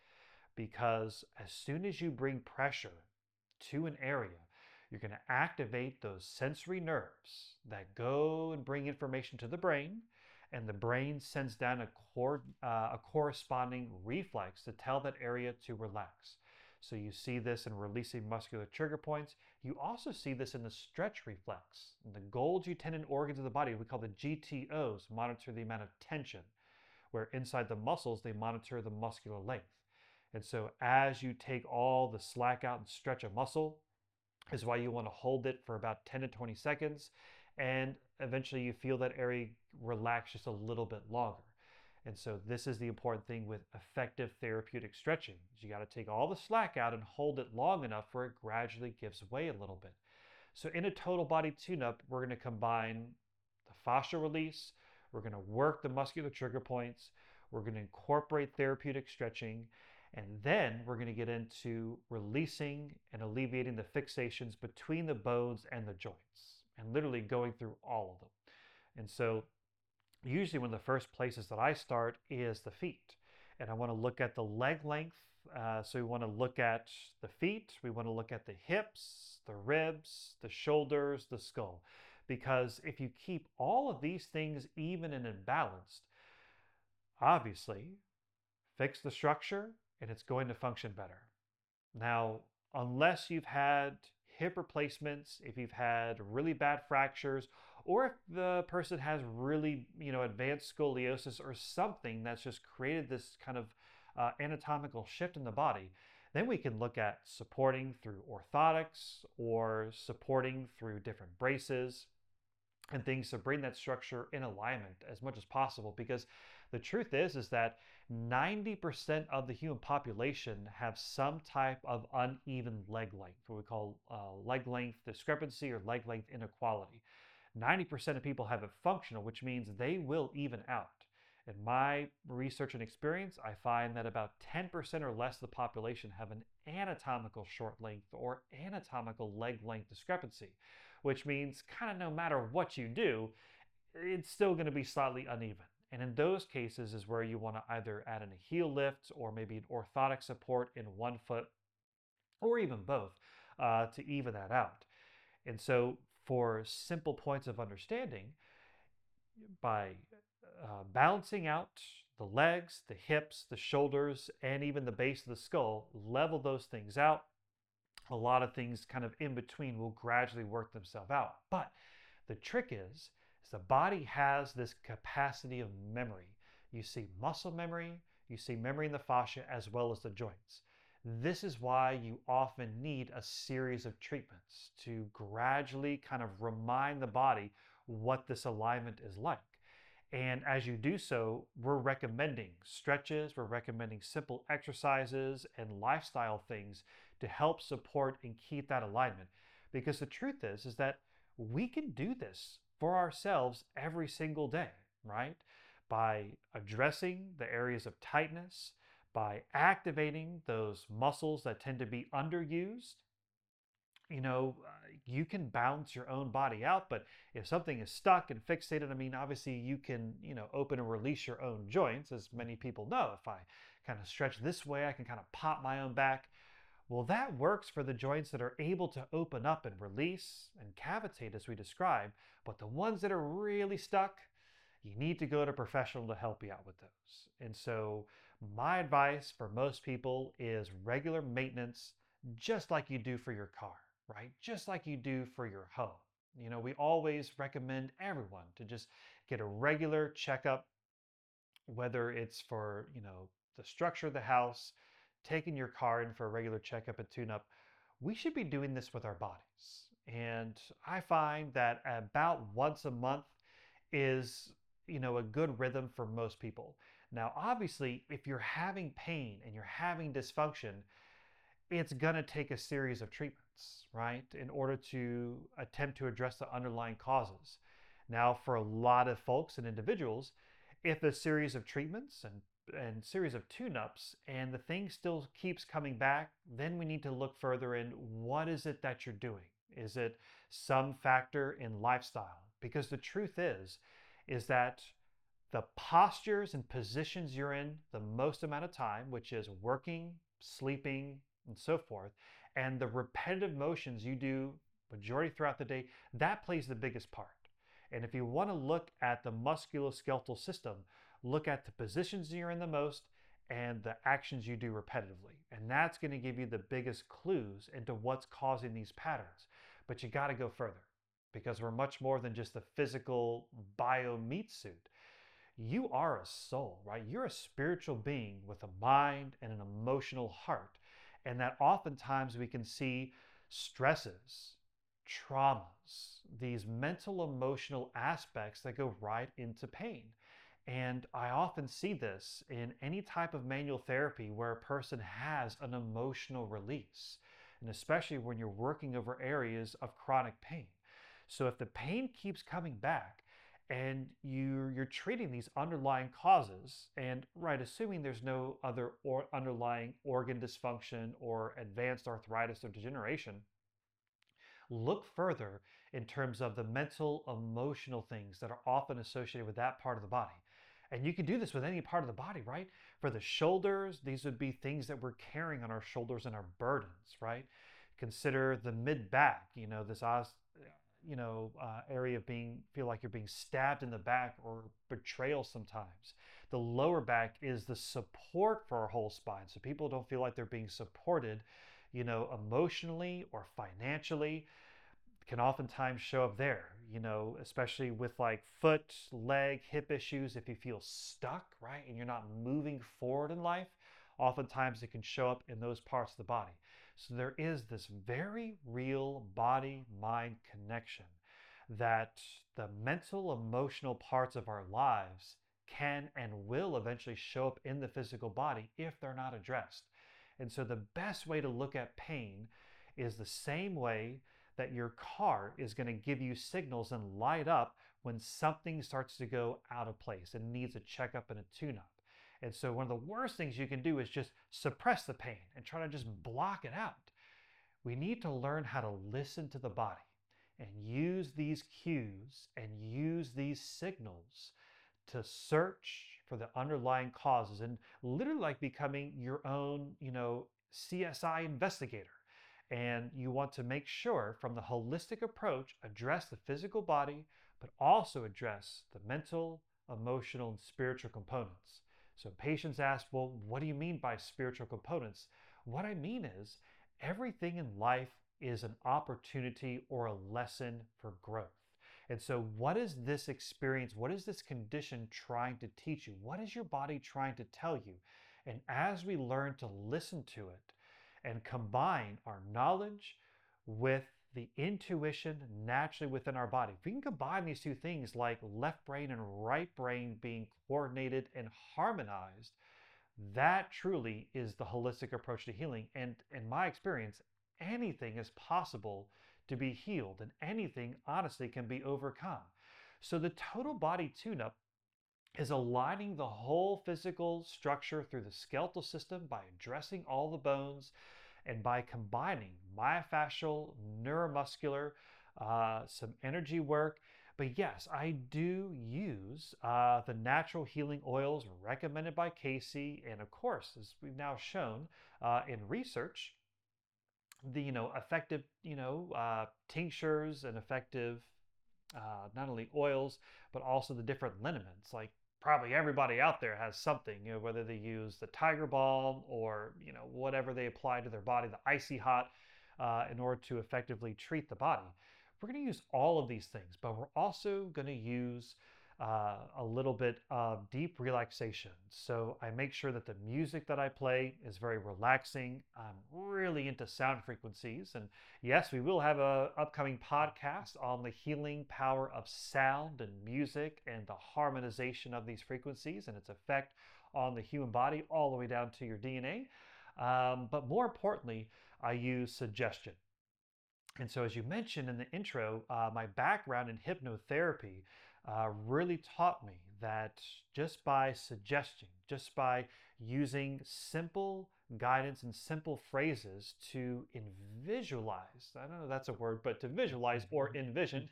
Because as soon as you bring pressure to an area, you're going to activate those sensory nerves that go and bring information to the brain, and the brain sends down a, cord, uh, a corresponding reflex to tell that area to relax. So you see this in releasing muscular trigger points. You also see this in the stretch reflex. And the Golgi tendon organs of the body, we call the G T Os, monitor the amount of tension, where inside the muscles, they monitor the muscular length. And so as you take all the slack out and stretch a muscle, is why you want to hold it for about ten to twenty seconds, and eventually you feel that area relax just a little bit longer. And so this is the important thing with effective therapeutic stretching. You got to take all the slack out and hold it long enough where it gradually gives way a little bit. So in a total body tune-up, we're going to combine the fascia release, we're going to work the muscular trigger points, we're going to incorporate therapeutic stretching, And then we're going to get into releasing and alleviating the fixations between the bones and the joints, and literally going through all of them. And so usually one of the first places that I start is the feet. And I want to look at the leg length. Uh, so we want to look at the feet, we want to look at the hips, the ribs, the shoulders, the skull. Because if you keep all of these things even and in balanced, obviously, fix the structure and it's going to function better. Now, unless you've had hip replacements, if you've had really bad fractures, or if the person has really, you know, advanced scoliosis or something that's just created this kind of uh, anatomical shift in the body, then we can look at supporting through orthotics or supporting through different braces and things to bring that structure in alignment as much as possible. Because the truth is, is that ninety percent of the human population have some type of uneven leg length, what we call uh, leg length discrepancy or leg length inequality. ninety percent of people have it functional, which means they will even out. In my research and experience, I find that about ten percent or less of the population have an anatomical short length or anatomical leg length discrepancy, which means kind of no matter what you do, it's still going to be slightly uneven. And in those cases is where you want to either add in a heel lift or maybe an orthotic support in one foot or even both uh, to even that out. And so for simple points of understanding, by uh, balancing out the legs, the hips, the shoulders, and even the base of the skull, level those things out. A lot of things kind of in between will gradually work themselves out. But the trick is, is the body has this capacity of memory. You see muscle memory, you see memory in the fascia as well as the joints. This is why you often need a series of treatments to gradually kind of remind the body what this alignment is like. And as you do so, we're recommending stretches, we're recommending simple exercises and lifestyle things to help support and keep that alignment. Because the truth is, is that we can do this for ourselves every single day, right? By addressing the areas of tightness, by activating those muscles that tend to be underused. You know, uh, you can balance your own body out, but if something is stuck and fixated, I mean, obviously you can, you know, open and release your own joints, as many people know. If I kind of stretch this way, I can kind of pop my own back. Well, that works for the joints that are able to open up and release and cavitate as we described, but the ones that are really stuck, you need to go to a professional to help you out with those. And so my advice for most people is regular maintenance, just like you do for your car, right? Just like you do for your home. You know, we always recommend everyone to just get a regular checkup, whether it's for, you know, the structure of the house, taking your car in for a regular checkup and tune-up. We should be doing this with our bodies. And I find that about once a month is, you know, a good rhythm for most people. Now, obviously, if you're having pain and you're having dysfunction, it's going to take a series of treatments, right, in order to attempt to address the underlying causes. Now, for a lot of folks and individuals, if a series of treatments and and series of tune-ups and the thing still keeps coming back, then we need to look further in what is it that you're doing? Is it some factor in lifestyle? Because the truth is, is that the postures and positions you're in the most amount of time, which is working, sleeping, and so forth, and the repetitive motions you do majority throughout the day, that plays the biggest part. And if you want to look at the musculoskeletal system, look at the positions you're in the most and the actions you do repetitively. And that's going to give you the biggest clues into what's causing these patterns. But you got to go further, because we're much more than just a physical bio meat suit. You are a soul, right? You're a spiritual being with a mind and an emotional heart. And that oftentimes we can see stresses, traumas, these mental emotional aspects that go right into pain. And I often see this in any type of manual therapy where a person has an emotional release, and especially when you're working over areas of chronic pain. So if the pain keeps coming back and you you're treating these underlying causes. And right, assuming there's no other or underlying organ dysfunction or advanced arthritis or degeneration, look further in terms of the mental, emotional things that are often associated with that part of the body. And you can do this with any part of the body, right? For the shoulders, these would be things that we're carrying on our shoulders and our burdens, right? Consider the mid back, you know, this os- you know, uh, area of being, feel like you're being stabbed in the back or betrayal sometimes. The lower back is the support for our whole spine. So people don't feel like they're being supported, you know, emotionally or financially, can oftentimes show up there, you know, especially with like foot, leg, hip issues. If you feel stuck, right, and you're not moving forward in life, oftentimes it can show up in those parts of the body. So there is this very real body mind connection that the mental, emotional parts of our lives can and will eventually show up in the physical body if they're not addressed. And so the best way to look at pain is the same way that your car is going to give you signals and light up when something starts to go out of place and needs a checkup and a tune up. And so, one of the worst things you can do is just suppress the pain and try to just block it out. We need to learn how to listen to the body and use these cues and use these signals to search for the underlying causes, and literally like becoming your own, you know, C S I investigator. And you want to make sure from the holistic approach, address the physical body, but also address the mental, emotional, and spiritual components. So patients ask, well, what do you mean by spiritual components? What I mean is everything in life is an opportunity or a lesson for growth. And so, what is this experience? What is this condition trying to teach you? What is your body trying to tell you? And as we learn to listen to it and combine our knowledge with the intuition naturally within our body, if we can combine these two things like left brain and right brain being coordinated and harmonized, that truly is the holistic approach to healing. And in my experience, anything is possible to be healed, and anything honestly can be overcome. So the total body tune-up is aligning the whole physical structure through the skeletal system by addressing all the bones and by combining myofascial, neuromuscular, uh, some energy work. But yes, I do use uh, the natural healing oils recommended by Casey, and of course, as we've now shown uh, in research, the you know effective you know uh, tinctures and effective uh, not only oils but also the different liniments. Like probably everybody out there has something, you know, whether they use the tiger balm or you know whatever they apply to their body, the icy hot, uh, in order to effectively treat the body. We're going to use all of these things, but we're also going to use uh, a little bit of deep relaxation. So I make sure that the music that I play is very relaxing. I'm really into sound frequencies. And yes, we will have a upcoming podcast on the healing power of sound and music and the harmonization of these frequencies and its effect on the human body all the way down to your D N A. Um, but more importantly, I use suggestion. And so, as you mentioned in the intro, uh, my background in hypnotherapy uh, really taught me that just by suggesting, just by using simple guidance and simple phrases to visualize, I don't know if that's a word, but to visualize or envision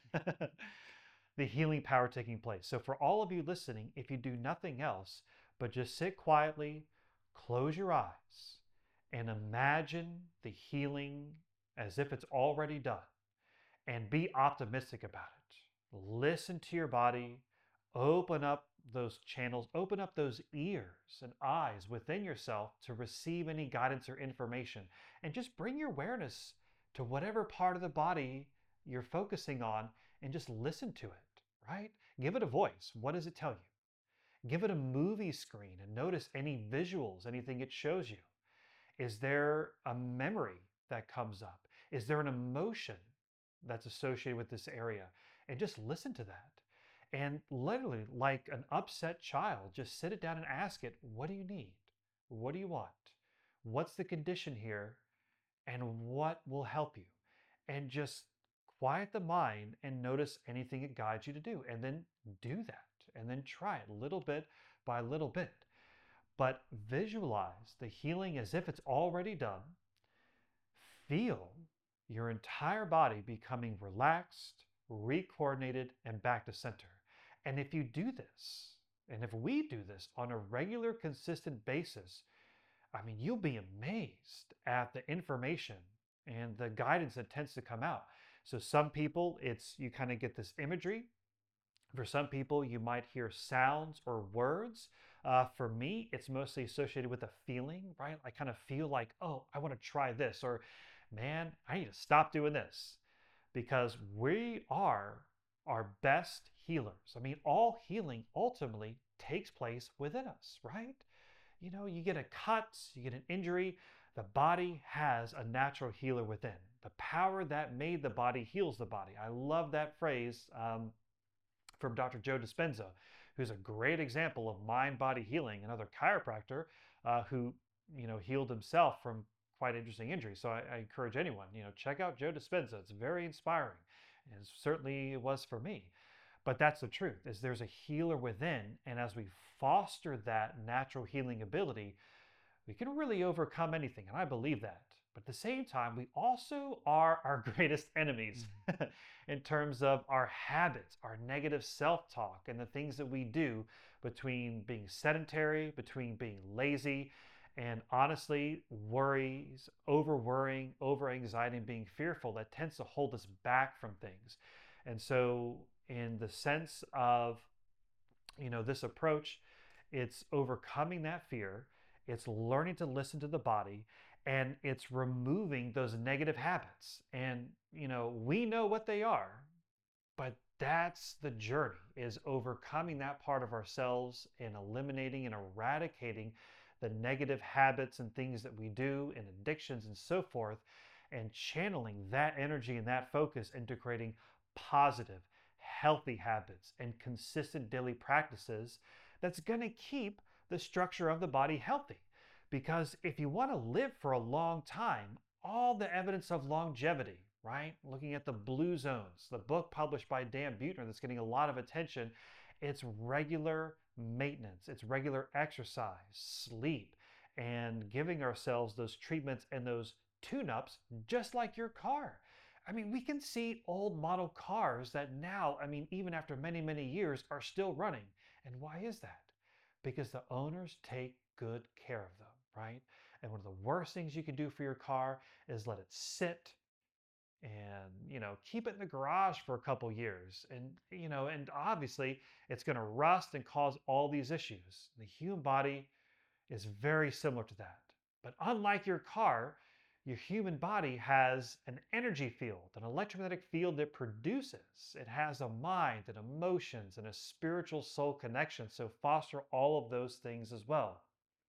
the healing power taking place. So, for all of you listening, if you do nothing else but just sit quietly, close your eyes, and imagine the healing as if it's already done, and be optimistic about it. Listen to your body, open up those channels, open up those ears and eyes within yourself to receive any guidance or information, and just bring your awareness to whatever part of the body you're focusing on and just listen to it, right? Give it a voice. What does it tell you? Give it a movie screen and notice any visuals, anything it shows you. Is there a memory that comes up? Is there an emotion that's associated with this area? And just listen to that. And literally, like an upset child, just sit it down and ask it, what do you need? What do you want? What's the condition here? And what will help you? And just quiet the mind and notice anything it guides you to do, and then do that, and then try it little bit by little bit. But visualize the healing as if it's already done. Feel your entire body becoming relaxed, recoordinated, and back to center. And if you do this, and if we do this on a regular, consistent basis, I mean, you'll be amazed at the information and the guidance that tends to come out. So some people, it's you kind of get this imagery. For some people, you might hear sounds or words. Uh, for me, it's mostly associated with a feeling, right? I kind of feel like, oh, I want to try this, or man, I need to stop doing this, because we are our best healers. I mean, all healing ultimately takes place within us, right? You know, you get a cut, you get an injury, the body has a natural healer within. The power that made the body heals the body. I love that phrase um, from Doctor Joe Dispenza, who's a great example of mind-body healing, another chiropractor uh, who, you know, healed himself from quite interesting injuries. So I, I encourage anyone, you know, check out Joe Dispenza. It's very inspiring, and certainly it was for me. But that's the truth, is there's a healer within, and as we foster that natural healing ability, we can really overcome anything, and I believe that. But at the same time, we also are our greatest enemies in terms of our habits, our negative self-talk, and the things that we do between being sedentary, between being lazy, and honestly, worries, over-worrying, over-anxiety, and being fearful, that tends to hold us back from things. And so in the sense of, you know, this approach, it's overcoming that fear, it's learning to listen to the body, and it's removing those negative habits. And, you know, we know what they are, but that's the journey, is overcoming that part of ourselves and eliminating and eradicating the negative habits and things that we do and addictions and so forth, and channeling that energy and that focus into creating positive, healthy habits and consistent daily practices that's going to keep the structure of the body healthy. Because if you want to live for a long time, all the evidence of longevity, right? Looking at the Blue Zones, the book published by Dan Buettner that's getting a lot of attention, it's regular maintenance, it's regular exercise, sleep, and giving ourselves those treatments and those tune-ups just like your car. I mean, we can see old model cars that now, I mean, even after many, many years, are still running. And why is that? Because the owners take good care of them, right? And one of the worst things you can do for your car is let it sit and, you know, keep it in the garage for a couple years. And, you know, and obviously it's going to rust and cause all these issues. The human body is very similar to that. But unlike your car, your human body has an energy field, an electromagnetic field that produces. It has a mind and emotions and a spiritual soul connection. So foster all of those things as well.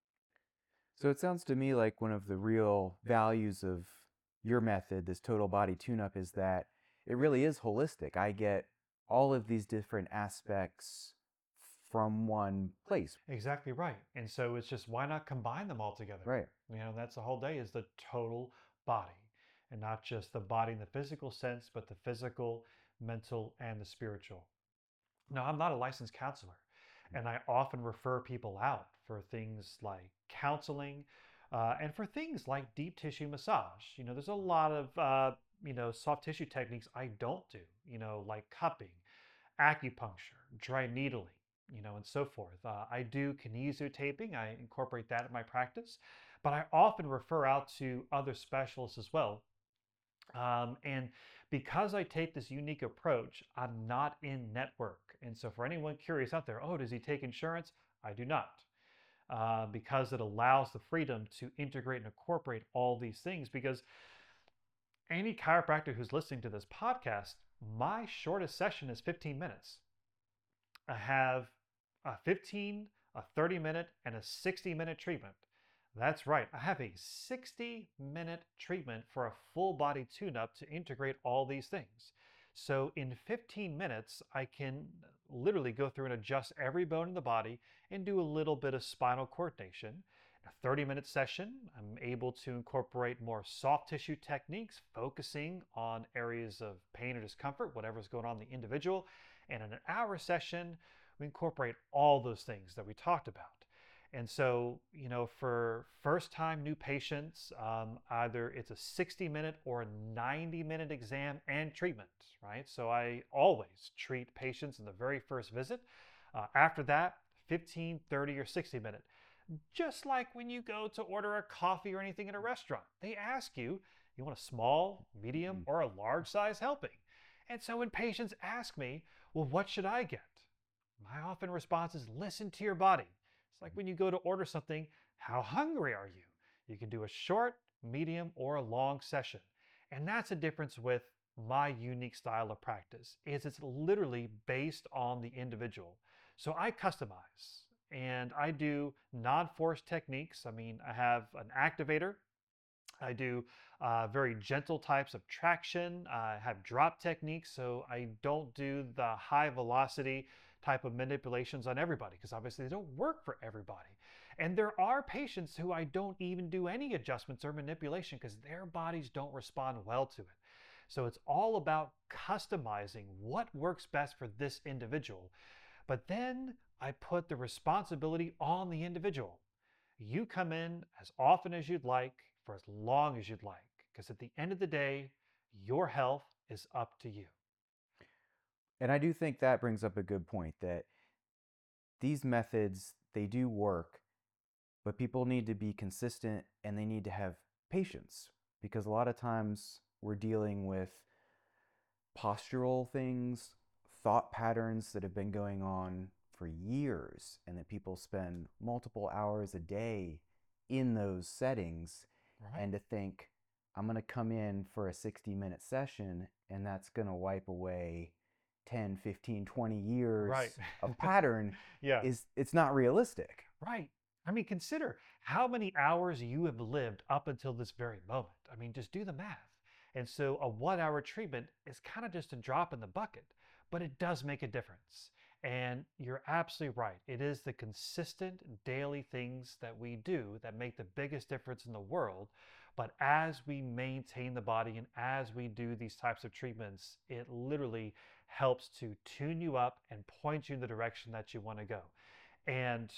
So it sounds to me like one of the real values of your method, this total body tune-up, is that it really is holistic. I get all of these different aspects from one place. Exactly right. And so it's just, why not combine them all together? Right. You know, that's the whole day, is the total body, and not just the body in the physical sense, but the physical, mental, and the spiritual. Now, I'm not a licensed counselor, and I often refer people out for things like counseling uh, and for things like deep tissue massage. You know, there's a lot of, uh, you know, soft tissue techniques I don't do, you know, like cupping, acupuncture, dry needling, you know, and so forth. Uh, I do kinesiotaping. I incorporate that in my practice, but I often refer out to other specialists as well. Um, and because I take this unique approach, I'm not in network. And so for anyone curious out there, oh, does he take insurance? I do not. Uh, because it allows the freedom to integrate and incorporate all these things. Because any chiropractor who's listening to this podcast, my shortest session is fifteen minutes. I have a fifteen, a thirty minute, and a sixty minute treatment. That's right, I have a sixty minute treatment for a full body tune-up to integrate all these things. So in fifteen minutes, I can literally go through and adjust every bone in the body and do a little bit of spinal coordination. In a thirty minute session, I'm able to incorporate more soft tissue techniques, focusing on areas of pain or discomfort, whatever's going on in the individual. And in an hour session, we incorporate all those things that we talked about. And so, you know, for first time new patients, um, either it's a sixty minute or a ninety minute exam and treatment, right? So I always treat patients in the very first visit. Uh, after that, fifteen, thirty, or sixty minute. Just like when you go to order a coffee or anything at a restaurant, they ask you, you want a small, medium, Mhm. or a large size helping? And so when patients ask me, well, what should I get? My often response is listen to your body. It's like when you go to order something, how hungry are you? You can do a short, medium, or a long session. And that's the difference with my unique style of practice is it's literally based on the individual. So I customize and I do non-force techniques. I mean, I have an activator. I do uh, very gentle types of traction. I have drop techniques, so I don't do the high velocity type of manipulations on everybody because obviously they don't work for everybody. And there are patients who I don't even do any adjustments or manipulation because their bodies don't respond well to it. So it's all about customizing what works best for this individual. But then I put the responsibility on the individual. You come in as often as you'd like for as long as you'd like, because at the end of the day, your health is up to you. And I do think that brings up a good point that these methods, they do work, but people need to be consistent and they need to have patience because a lot of times we're dealing with postural things, thought patterns that have been going on for years, and that people spend multiple hours a day in those settings. Right. And to think, I'm going to come in for a sixty minute session and that's going to wipe away ten, fifteen, twenty years Right. of pattern Yeah. is it's not realistic. Right. I mean, consider how many hours you have lived up until this very moment. I mean, just do the math. And so a one hour treatment is kind of just a drop in the bucket, but it does make a difference. And you're absolutely right. It is the consistent daily things that we do that make the biggest difference in the world. But as we maintain the body and as we do these types of treatments, it literally helps to tune you up and point you in the direction that you want to go. And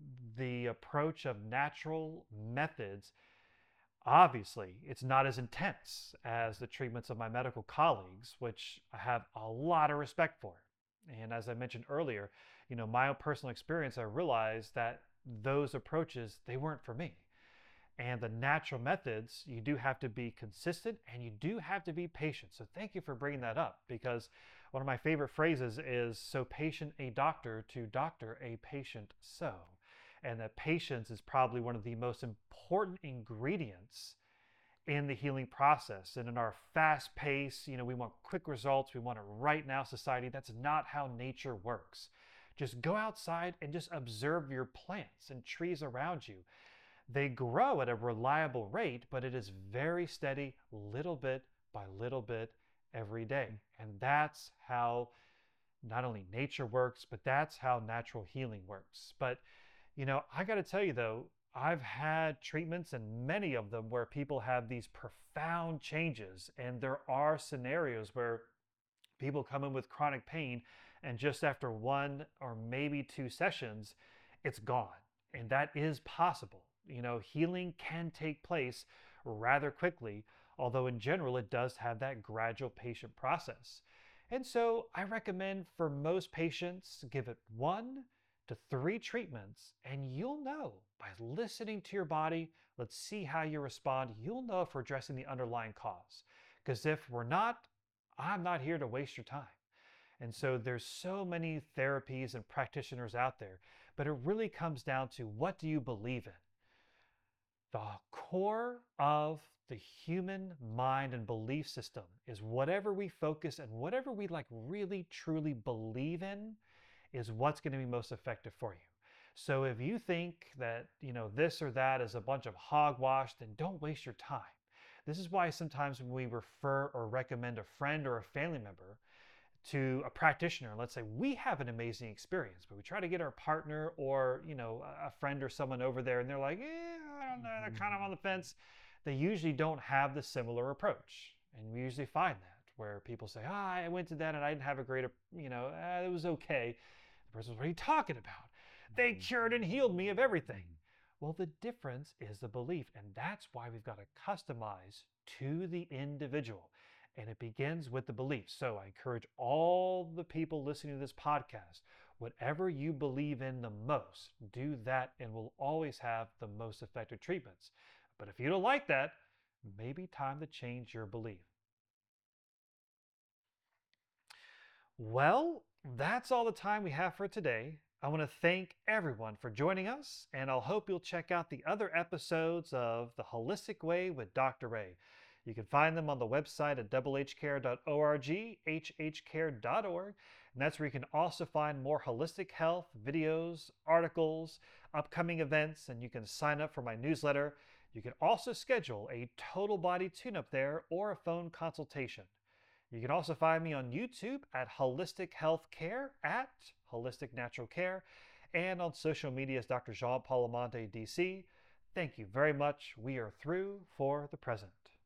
the approach of natural methods, obviously, it's not as intense as the treatments of my medical colleagues, which I have a lot of respect for. And as I mentioned earlier, you know, my own personal experience, I realized that those approaches, they weren't for me. And the natural methods, you do have to be consistent and you do have to be patient. So thank you for bringing that up because one of my favorite phrases is so patient a doctor to doctor a patient so. And that patience is probably one of the most important ingredients in the healing process. And in our fast pace, you know, we want quick results, we want it right now society. That's not how nature works. Just go outside and just observe your plants and trees around you. They grow at a reliable rate, but it is very steady, little bit by little bit every day. And that's how not only nature works, but that's how natural healing works. But, you know, I got to tell you though, I've had treatments and many of them where people have these profound changes. And there are scenarios where people come in with chronic pain and just after one or maybe two sessions, it's gone. And that is possible. You know, healing can take place rather quickly, although in general it does have that gradual patient process. And so I recommend for most patients, give it one to three treatments, and you'll know by listening to your body, let's see how you respond, you'll know if we're addressing the underlying cause. Because if we're not, I'm not here to waste your time. And so there's so many therapies and practitioners out there, but it really comes down to what do you believe in? The core of the human mind and belief system is whatever we focus and whatever we like really truly believe in is what's going to be most effective for you. So if you think that, you know, this or that is a bunch of hogwash, then don't waste your time. This is why sometimes when we refer or recommend a friend or a family member to a practitioner. Let's say we have an amazing experience, but we try to get our partner or, you know, a friend or someone over there, and they're like, eh, I don't know, they're kind of on the fence. They usually don't have the similar approach. And we usually find that where people say, ah, I went to that and I didn't have a great, you know, uh, it was okay. The person, what are you talking about? They cured and healed me of everything. Well, the difference is the belief, and that's why we've got to customize to the individual. And it begins with the belief. So I encourage all the people listening to this podcast, whatever you believe in the most, do that and we'll always have the most effective treatments. But if you don't like that, maybe time to change your belief. Well, that's all the time we have for today. I want to thank everyone for joining us, and I'll hope you'll check out the other episodes of The Holistic Way with Doctor Ray. You can find them on the website at double h care dot org, h h care dot org, and that's where you can also find more holistic health videos, articles, upcoming events, and you can sign up for my newsletter. You can also schedule a total body tune-up there or a phone consultation. You can also find me on YouTube at Holistic Health Care, at Holistic Natural Care, and on social media as Doctor Jean Paul Amante D C. Thank you very much. We are through for the present.